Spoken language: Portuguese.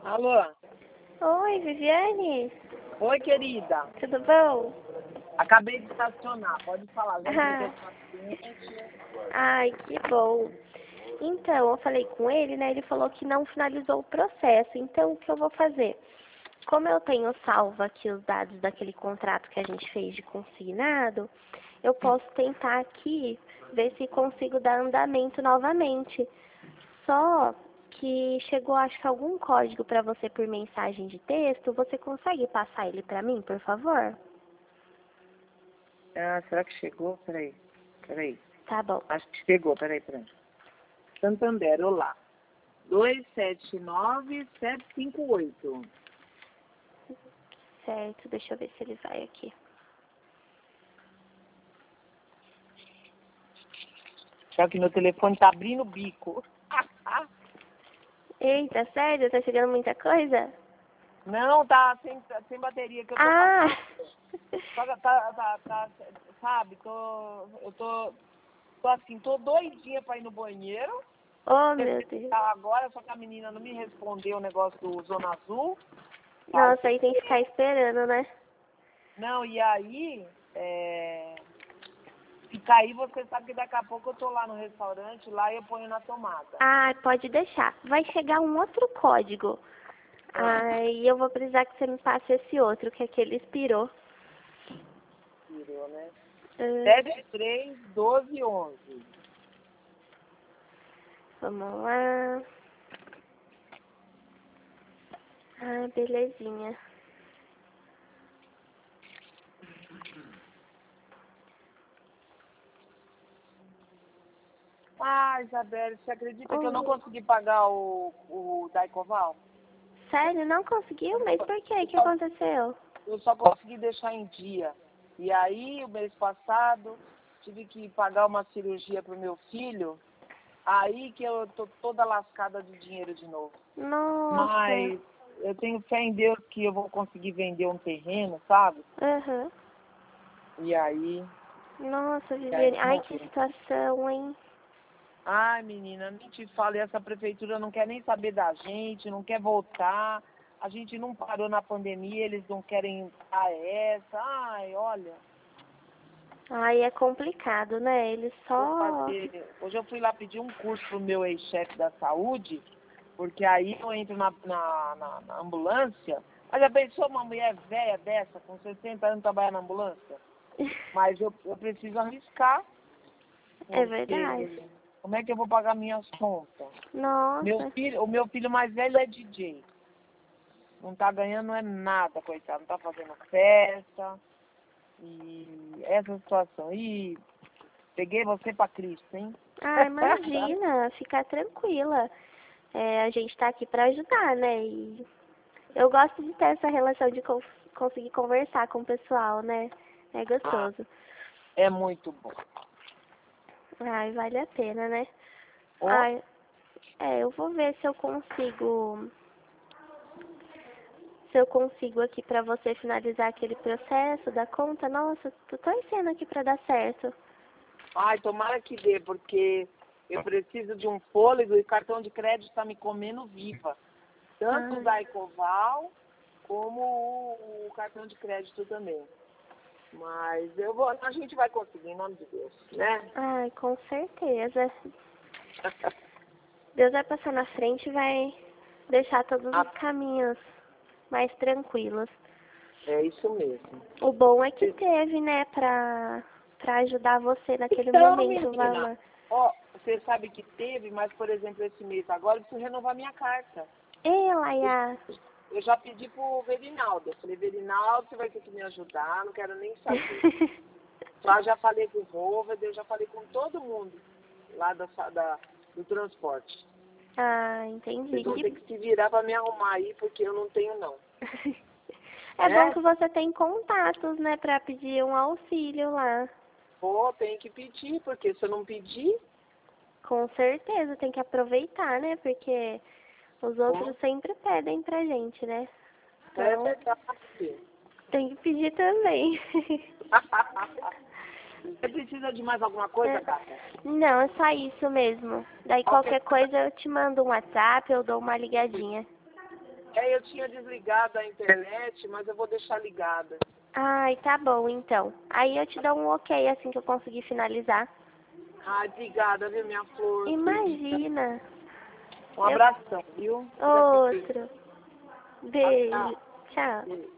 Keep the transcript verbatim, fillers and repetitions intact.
Alô? Oi, Viviane. Oi, querida. Tudo bom? Acabei de estacionar. Pode falar. Já entreguei Ah, o paciente. ai, que bom. Então, eu falei com ele, né? Ele falou que não finalizou o processo. Então, o que eu vou fazer? Como eu tenho salvo aqui os dados daquele contrato que a gente fez de consignado, eu posso tentar aqui ver se consigo dar andamento novamente. Só que chegou, acho que algum código para você por mensagem de texto. Você consegue passar ele para mim, por favor? Ah, será que chegou? Peraí. Peraí. Tá bom. Acho que chegou. Peraí, peraí. Santander, olá. dois sete nove sete cinco oito. Certo, deixa eu ver se ele vai aqui. Só que meu telefone tá abrindo o bico. Eita, sério? Tá chegando muita coisa? Não, tá sem, tá sem bateria que eu tô Ah! passando. Tá, tá, tá, tá, sabe, tô, eu tô, tô assim, tô doidinha pra ir no banheiro. Oh, meu Deus. Agora, só que a menina não me respondeu o negócio do Zona Azul. Nossa, aí tem que ficar esperando, né? Não, e aí, é... fica aí, você sabe que daqui a pouco eu tô lá no restaurante, lá eu ponho na tomada. Ah, pode deixar. Vai chegar um outro código. Aí eu vou precisar que você me passe esse outro, que aquele expirou. Tirou, né? Ah, sete três doze onze. vamos lá. Ah, belezinha. Ah, Isabelle, você acredita que eu não Oh, consegui pagar o, o Daicoval? sério? Não conseguiu? Mas por quê? O Eu que só, aconteceu? eu só consegui deixar em dia. E aí, o mês passado, tive que pagar uma cirurgia pro meu filho. Aí que eu tô toda lascada de dinheiro de novo. Nossa. Mas eu tenho fé em Deus que eu vou conseguir vender um terreno, sabe? Aham. E aí... Nossa, e aí Viviane. Ai, vamos que ver. situação, hein? Ai, menina, nem te falo, e essa prefeitura não quer nem saber da gente, não quer voltar. A gente não parou na pandemia, eles não querem dar essa. Ai, olha, Ai, é complicado, né? Eles vou só... fazer... Hoje eu fui lá pedir um curso pro meu ex-chefe da saúde, porque aí eu entro na, na, na, na ambulância. Mas já pensou uma mulher velha dessa, com sessenta anos, trabalhar na ambulância? Mas eu, eu preciso arriscar, É verdade. porque como é que eu vou pagar minhas contas? Meu Nossa. filho, o meu filho mais velho é D J. Não tá ganhando é nada, coitado. Não tá fazendo festa. E essa situação. E peguei você pra Cristo, hein? Ah, imagina. Fica tranquila. É, a gente tá aqui pra ajudar, né? E eu gosto de ter essa relação de con- conseguir conversar com o pessoal, né? É Ah, gostoso. é muito bom. Ai, vale a pena, né? Ó, Ai, é, eu vou ver se eu consigo... Se eu consigo aqui pra você finalizar aquele processo da conta. Nossa, tô torcendo aqui pra dar certo. ai, tomara que dê, porque eu preciso de um fôlego e o cartão de crédito tá me comendo viva. Tanto o Ai, Daicoval como o, o cartão de crédito também. Mas eu vou, a gente vai conseguir, em nome de Deus, né? ai, com certeza. Deus vai passar na frente e vai deixar todos os Ah, caminhos mais tranquilos. é isso mesmo. O bom é que teve, né, pra, pra ajudar você naquele Então, momento o menina, valor. ó, você sabe que teve, mas, por exemplo, esse mês agora eu preciso renovar minha carta. Ei, Eu, Laia. eu já pedi pro Verinaldo. Eu falei, Verinaldo, você vai ter que me ajudar, não quero nem saber. Já, já falei com o Rover, eu já falei com todo mundo lá da, da, do transporte. Ah, entendi. Vocês vão ter Que... que se virar para me arrumar aí, porque eu não tenho, não. É bom Né? que você tem contatos, né, pra pedir um auxílio lá. Pô, tem que pedir, porque se eu não pedir, Com certeza, tem que aproveitar, né, porque os pô, outros sempre pedem pra gente, né? é Então, verdade. tem que pedir também. Você precisa de mais alguma coisa, É. Cátia? Não, é só isso mesmo. Daí Qualquer qualquer coisa eu te mando um WhatsApp, eu dou uma ligadinha. É, eu tinha desligado a internet, mas eu vou deixar ligada. Ai, tá bom, então. Aí eu te dou um ok assim que eu conseguir finalizar. Ai, obrigada, viu, minha flor? Imagina. Um abração, viu? Eu... Outro. Beijo. Tchau. Beijo.